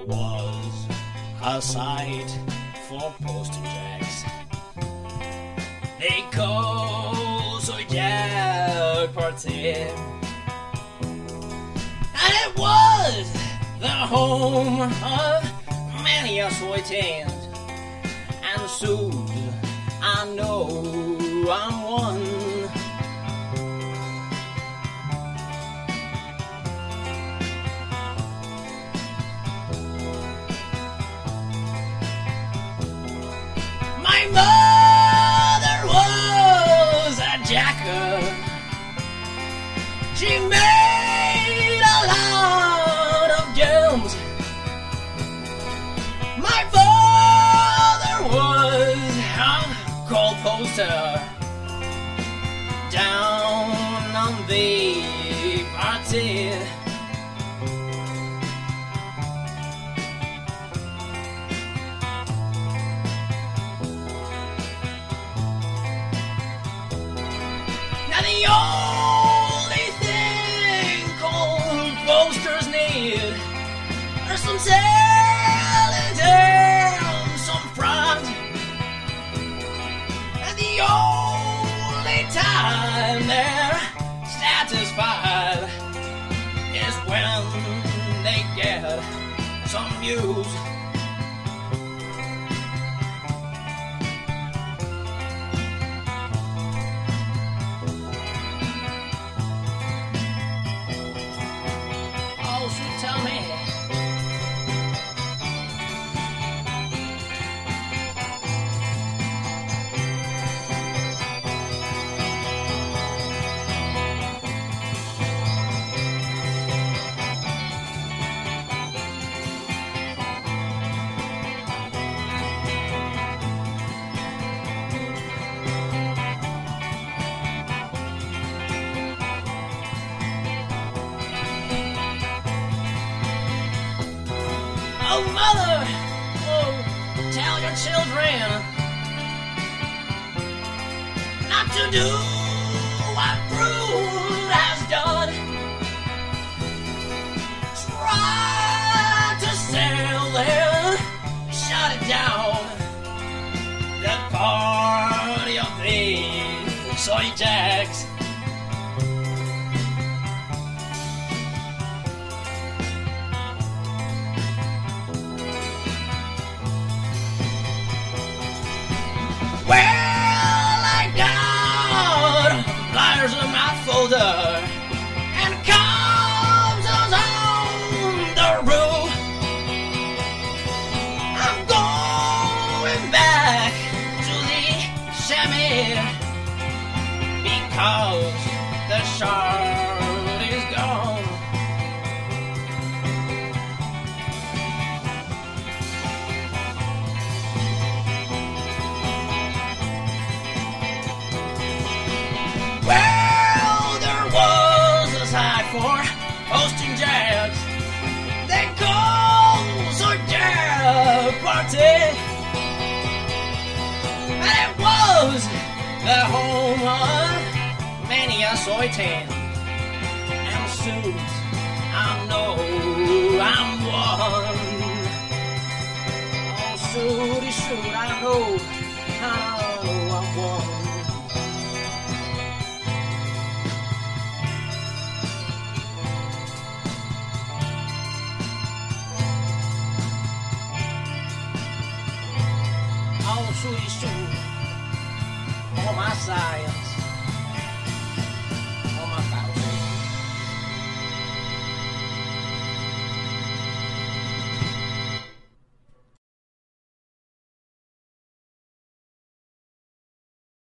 was a sight for posting jacks. They call so Jack Party, and it was the home of many a sweet hand. And soon I know I'm one. My mother was a jacker. She made a lot of gems. My father was a coal poster down on the party. Now the only thing coal posters need are some talent and some pride. And the only time they're satisfied is when they get some views. Oh, sweet Tommy. Oh, mother, oh, tell your children not to do what Brood has done. Try to sell them, shut it down. That party of the soy jacks. Well, I got flyers in my folder and comes on the road. I'm going back to the chamois because the shark is gone. Well, there was a site for hosting jazz. They call so Jack Party, and it was the home of many a soy tan. And soon I know I'm one. Oh, soon I know I'm one. Oh, sweet, all my science.